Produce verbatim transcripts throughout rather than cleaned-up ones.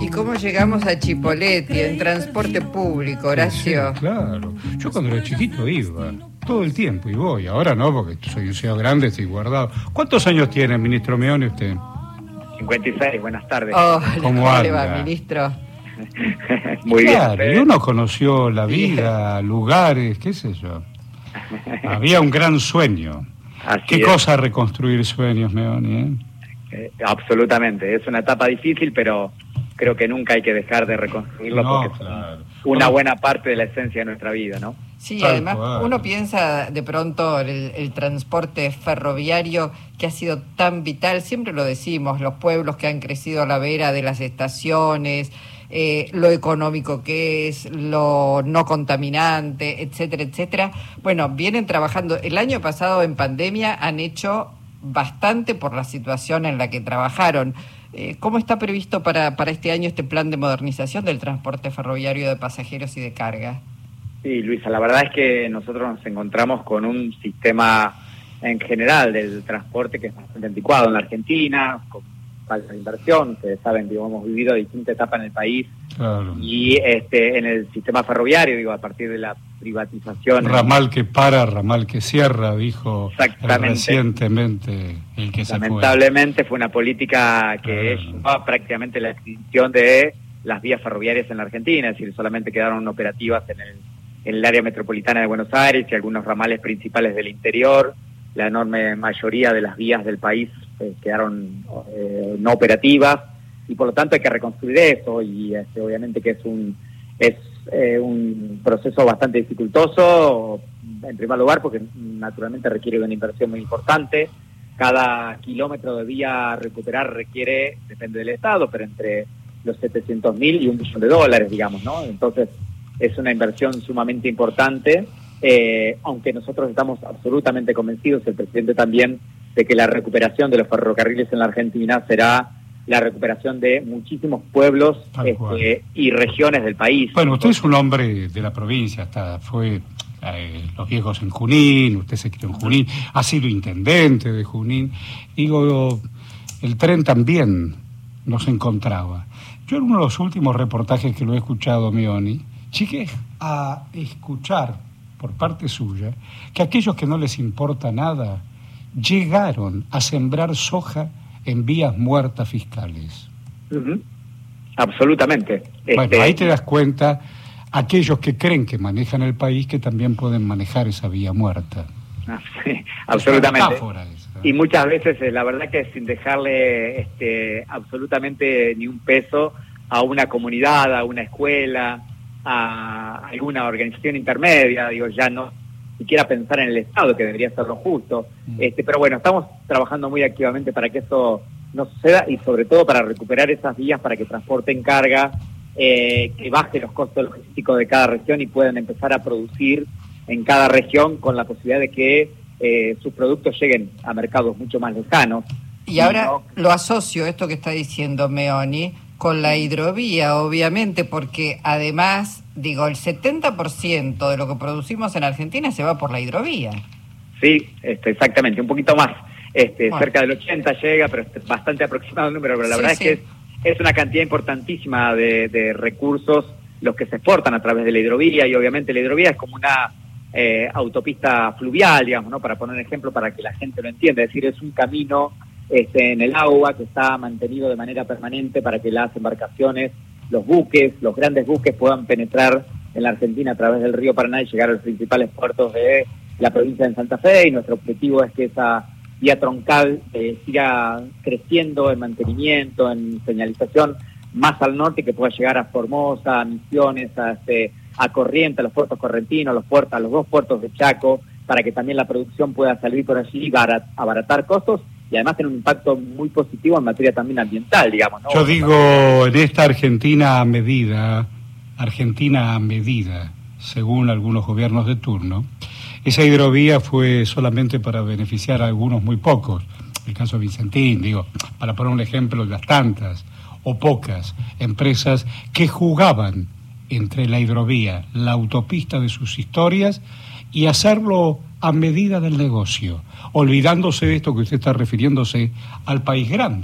¿Y cómo llegamos a Chipoleti en transporte público, Horacio? Sí, claro. Yo cuando era chiquito iba, todo el tiempo, y voy. Ahora no, porque soy un señor grande, estoy guardado. ¿Cuántos años tiene, ministro Meoni, usted? cincuenta y seis, buenas tardes. Oh, ¿Cómo ¿cómo le anda? va, ministro? Muy Claro, bien. y uno conoció la vida, lugares, qué sé yo. Había un gran sueño. Así Qué es. cosa reconstruir sueños, Meoni, ¿eh? Eh, absolutamente, es una etapa difícil, pero creo que nunca hay que dejar de reconstruirlo No, porque es claro. una Bueno, buena parte de la esencia de nuestra vida, ¿no? Sí, Tal además cual. uno piensa de pronto el, el transporte ferroviario que ha sido tan vital, siempre lo decimos, los pueblos que han crecido a la vera de las estaciones, eh, lo económico que es, lo no contaminante, etcétera, etcétera. Bueno, vienen trabajando, el año pasado en pandemia han hecho bastante por la situación en la que trabajaron. Eh, ¿Cómo está previsto para, para este año este plan de modernización del transporte ferroviario de pasajeros y de carga? Sí, Luisa, la verdad es que nosotros nos encontramos con un sistema en general del transporte que es bastante anticuado en la Argentina, con falta de inversión. Ustedes saben, digo, hemos vivido distintas etapas en el país claro. y este en el sistema ferroviario, digo, a partir de la privatización. Ramal que para, ramal que cierra, dijo Exactamente. recientemente el que se fue. Lamentablemente fue una política que Ah. llevó prácticamente la extinción de las vías ferroviarias en la Argentina, es decir, solamente quedaron operativas en el, en el área metropolitana de Buenos Aires y algunos ramales principales del interior. La enorme mayoría de las vías del país eh, quedaron eh, no operativas y por lo tanto hay que reconstruir eso y este, obviamente que es un es eh, un proceso bastante dificultoso, en primer lugar porque naturalmente requiere de una inversión muy importante. Cada kilómetro de vía a recuperar requiere, depende del estado, pero entre los setecientos mil y un millón de dólares, digamos, ¿no? Entonces es una inversión sumamente importante, eh, aunque nosotros estamos absolutamente convencidos, el presidente también, de que la recuperación de los ferrocarriles en la Argentina será la recuperación de muchísimos pueblos este, y regiones del país. Bueno, usted es un hombre de la provincia, hasta fue eh, los viejos en Junín, usted se crió en Junín, ha sido intendente de Junín. Digo, el tren también nos encontraba. Yo en uno de los últimos reportajes que lo he escuchado, Meoni, llegué a escuchar por parte suya que aquellos que no les importa nada llegaron a sembrar soja en vías muertas fiscales. Uh-huh. Absolutamente. Bueno, este, ahí te das cuenta, aquellos que creen que manejan el país, que también pueden manejar esa vía muerta. Ah, sí, absolutamente. Es una metáfora esa. Y muchas veces eh, la verdad que sin dejarle este, absolutamente ni un peso a una comunidad, a una escuela, a alguna organización intermedia, digo, ya no siquiera pensar en el Estado, que debería ser lo justo. Mm. Este, pero bueno, estamos trabajando muy activamente para que eso no suceda y sobre todo para recuperar esas vías para que transporten carga, eh, que baje los costos logísticos de cada región y puedan empezar a producir en cada región con la posibilidad de que eh, sus productos lleguen a mercados mucho más lejanos. Y ahora ¿no? Lo asocio, esto que está diciendo Meoni, con la hidrovía, obviamente, porque además, digo, el setenta por ciento de lo que producimos en Argentina se va por la hidrovía. Sí, este, exactamente, un poquito más. Este, bueno. Cerca del ochenta llega, pero es bastante aproximado el número, pero la sí, verdad sí. es que es, es una cantidad importantísima de, de recursos los que se exportan a través de la hidrovía, y obviamente la hidrovía es como una eh, autopista fluvial, digamos, ¿no? Para poner un ejemplo, para que la gente lo entienda, es decir, es un camino Este, en el agua que está mantenido de manera permanente para que las embarcaciones, los buques, los grandes buques puedan penetrar en la Argentina a través del río Paraná y llegar a los principales puertos de la provincia de Santa Fe, y nuestro objetivo es que esa vía troncal eh, siga creciendo en mantenimiento, en señalización más al norte, que pueda llegar a Formosa, a Misiones, a, este, a Corrientes, a los puertos correntinos, a los, puertos, a los dos puertos de Chaco, para que también la producción pueda salir por allí y barat, abaratar costos, y además tiene un impacto muy positivo en materia también ambiental, digamos, ¿no? Yo digo, en esta Argentina a medida, Argentina a medida, según algunos gobiernos de turno, esa hidrovía fue solamente para beneficiar a algunos muy pocos. El caso de Vicentín, digo, para poner un ejemplo de las tantas o pocas empresas que jugaban entre la hidrovía, la autopista de sus historias, y hacerlo a medida del negocio, olvidándose de esto que usted está refiriéndose al país grande,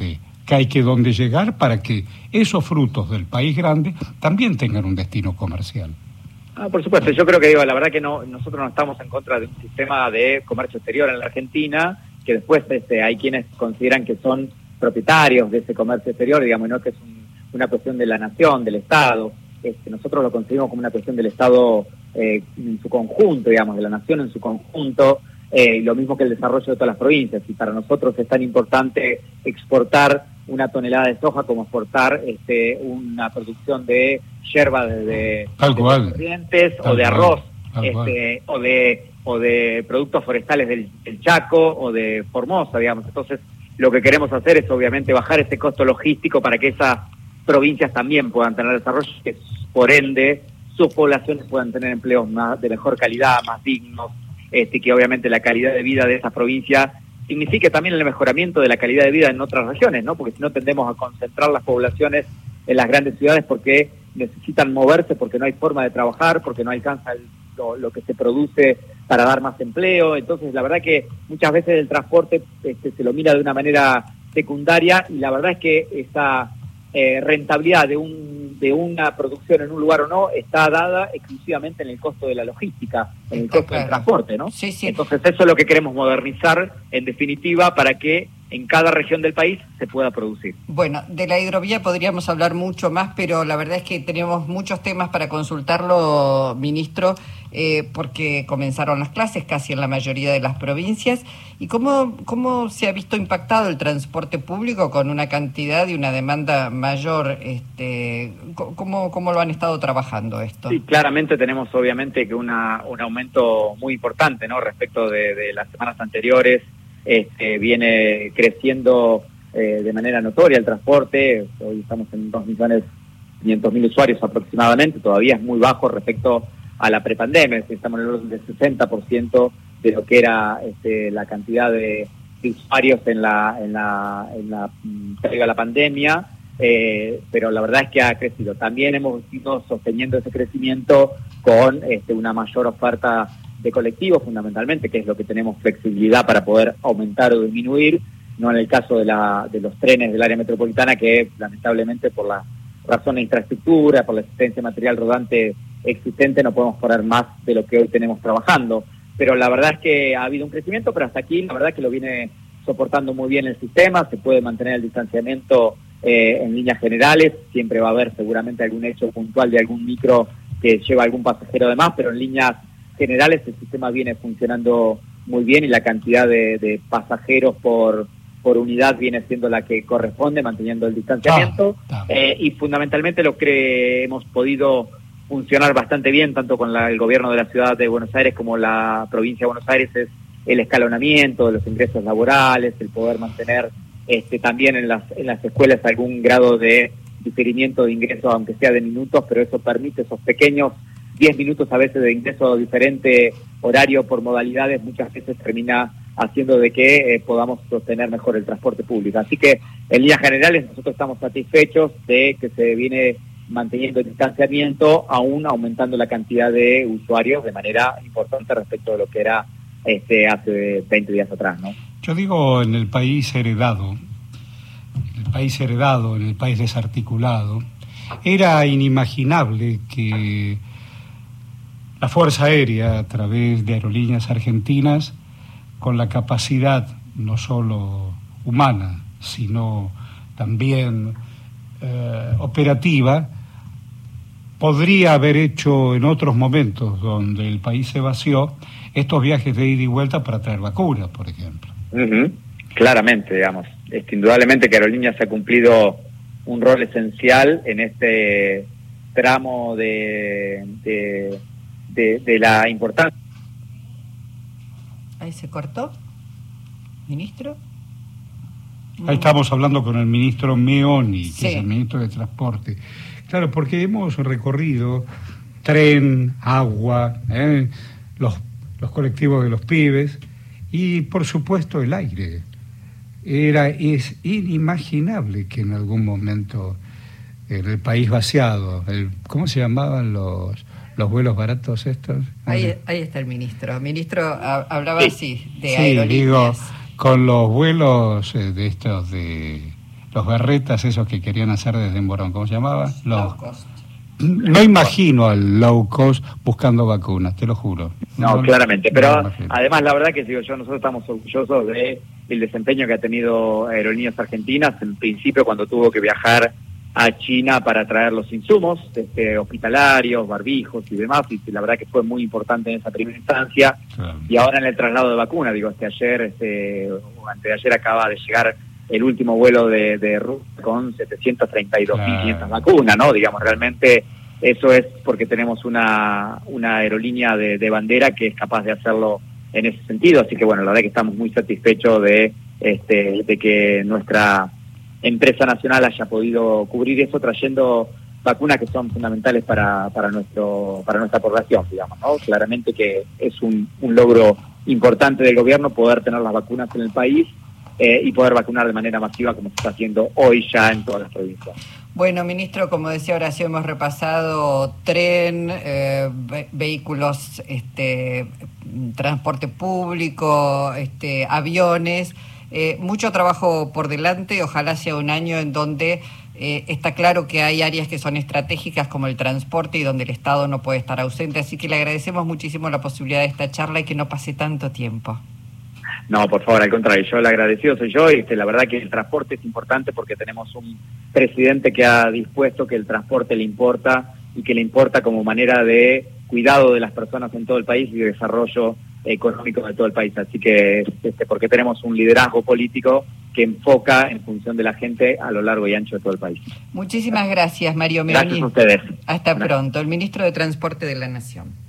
que hay que dónde llegar para que esos frutos del país grande también tengan un destino comercial. Ah, por supuesto, yo creo que digo, la verdad que no, nosotros no estamos en contra de un sistema de comercio exterior en la Argentina, que después este, hay quienes consideran que son propietarios de ese comercio exterior, digamos, no que es un, una cuestión de la nación, del Estado. Este, nosotros lo concebimos como una cuestión del Estado eh, en su conjunto, digamos, de la nación en su conjunto, eh, lo mismo que el desarrollo de todas las provincias. Y para nosotros es tan importante exportar una tonelada de soja como exportar este, una producción de yerba de, de, Tal de cual. Corrientes Tal o de cual. arroz, Tal este, o de o de productos forestales del, del Chaco o de Formosa, digamos. Entonces, lo que queremos hacer es obviamente bajar ese costo logístico para que esas provincias también puedan tener desarrollo, que por ende sus poblaciones puedan tener empleos más de mejor calidad, más dignos, este, que obviamente la calidad de vida de esas provincias signifique también el mejoramiento de la calidad de vida en otras regiones, ¿no? Porque si no tendemos a concentrar las poblaciones en las grandes ciudades porque necesitan moverse, porque no hay forma de trabajar, porque no alcanza el, lo, lo que se produce para dar más empleo. Entonces, la verdad que muchas veces el transporte este, se lo mira de una manera secundaria, y la verdad es que esa eh, rentabilidad de un de una producción en un lugar o no está dada exclusivamente en el costo de la logística, en el Está costo claro. del transporte, ¿no? Sí, sí. Entonces eso es lo que queremos modernizar, en definitiva, para que en cada región del país se pueda producir. Bueno, de la hidrovía podríamos hablar mucho más, pero la verdad es que tenemos muchos temas para consultarlo, ministro, eh, porque comenzaron las clases casi en la mayoría de las provincias. ¿Y cómo, cómo se ha visto impactado el transporte público con una cantidad y una demanda mayor? Este, ¿cómo, cómo lo han estado trabajando esto? Sí, claramente tenemos obviamente que una, un aumento muy importante, ¿no? Respecto de, de las semanas anteriores. Este, viene creciendo eh, de manera notoria el transporte. Hoy estamos en dos millones quinientos mil usuarios aproximadamente, todavía es muy bajo respecto a la prepandemia, estamos en el orden del sesenta por ciento de lo que era este, la cantidad de, de usuarios en la en la en la previa a la pandemia, eh, pero la verdad es que ha crecido. También hemos ido sosteniendo ese crecimiento con este, una mayor oferta de colectivos, fundamentalmente, que es lo que tenemos flexibilidad para poder aumentar o disminuir, no en el caso de la de los trenes del área metropolitana, que lamentablemente por la razón de infraestructura, por la existencia de material rodante existente, no podemos poner más de lo que hoy tenemos trabajando. Pero la verdad es que ha habido un crecimiento, pero hasta aquí la verdad es que lo viene soportando muy bien el sistema, se puede mantener el distanciamiento eh, en líneas generales, siempre va a haber seguramente algún hecho puntual de algún micro que lleva algún pasajero de más, pero en líneas generales el sistema viene funcionando muy bien y la cantidad de, de pasajeros por, por unidad viene siendo la que corresponde, manteniendo el distanciamiento. Ah, eh, y fundamentalmente lo que hemos podido funcionar bastante bien, tanto con la, el gobierno de la ciudad de Buenos Aires como la provincia de Buenos Aires, es el escalonamiento de los ingresos laborales, el poder mantener este, también en las, en las escuelas algún grado de diferimiento de ingresos, aunque sea de minutos, pero eso permite esos pequeños diez minutos a veces de ingreso diferente horario por modalidades, muchas veces termina haciendo de que eh, podamos sostener mejor el transporte público. Así que en líneas generales nosotros estamos satisfechos de que se viene manteniendo el distanciamiento, aún aumentando la cantidad de usuarios de manera importante respecto de lo que era este hace veinte días atrás, ¿no? Yo digo, en el país heredado, en el país heredado, en el país desarticulado, era inimaginable que la Fuerza Aérea, a través de Aerolíneas Argentinas, con la capacidad no solo humana, sino también eh, operativa, podría haber hecho en otros momentos donde el país se vació estos viajes de ida y vuelta para traer vacunas, por ejemplo. Uh-huh. Claramente, digamos. Este, indudablemente que Aerolíneas ha cumplido un rol esencial en este tramo de... de De, de la importancia. Ahí se cortó, ministro. Ahí estamos hablando con el ministro Meoni, que Sí. es el ministro de Transporte. Claro, porque hemos recorrido tren, agua, ¿eh? los, los colectivos de los pibes y, por supuesto, el aire. Era, es inimaginable que en algún momento en el país vaciado, el, ¿cómo se llamaban los... los vuelos baratos estos? Ahí, ahí está el ministro. El ministro a, hablaba Sí. así, de Sí, aerolíneas. digo, con los vuelos eh, de estos de los berretas, esos que querían hacer desde Morón, ¿cómo se llamaba? Los... Low cost. No imagino al low cost buscando vacunas, te lo juro. No, no claramente, no pero además la verdad que digo yo, nosotros estamos orgullosos de el desempeño que ha tenido Aerolíneas Argentinas, en principio cuando tuvo que viajar a China para traer los insumos este, hospitalarios, barbijos y demás, y la verdad que fue muy importante en esa primera instancia, claro. Y ahora en el traslado de vacunas, digo, este ayer, este, o antes de ayer acaba de llegar el último vuelo de, de Rusia con setecientas treinta y dos mil quinientas claro. vacunas, ¿no? Digamos, realmente eso es porque tenemos una, una aerolínea de, de bandera que es capaz de hacerlo en ese sentido, así que bueno, la verdad que estamos muy satisfechos de, este, de que nuestra empresa nacional haya podido cubrir eso trayendo vacunas que son fundamentales para, para nuestro para nuestra población, digamos, ¿no? Claramente que es un, un logro importante del gobierno poder tener las vacunas en el país eh, y poder vacunar de manera masiva como se está haciendo hoy ya en todas las provincias. Bueno, ministro, como decía Horacio, hemos repasado tren, eh, ve vehículos, este, transporte público, este, aviones. Eh, mucho trabajo por delante, ojalá sea un año en donde eh, está claro que hay áreas que son estratégicas como el transporte y donde el Estado no puede estar ausente, así que le agradecemos muchísimo la posibilidad de esta charla y que no pase tanto tiempo. No, por favor, al contrario, yo el agradecido soy yo y este, la verdad que el transporte es importante porque tenemos un presidente que ha dispuesto que el transporte le importa y que le importa como manera de cuidado de las personas en todo el país y de desarrollo económico de todo el país, así que este, porque tenemos un liderazgo político que enfoca en función de la gente a lo largo y ancho de todo el país. Muchísimas gracias, Mario Meloni. Gracias a ustedes. Hasta pronto, el ministro de Transporte de la Nación.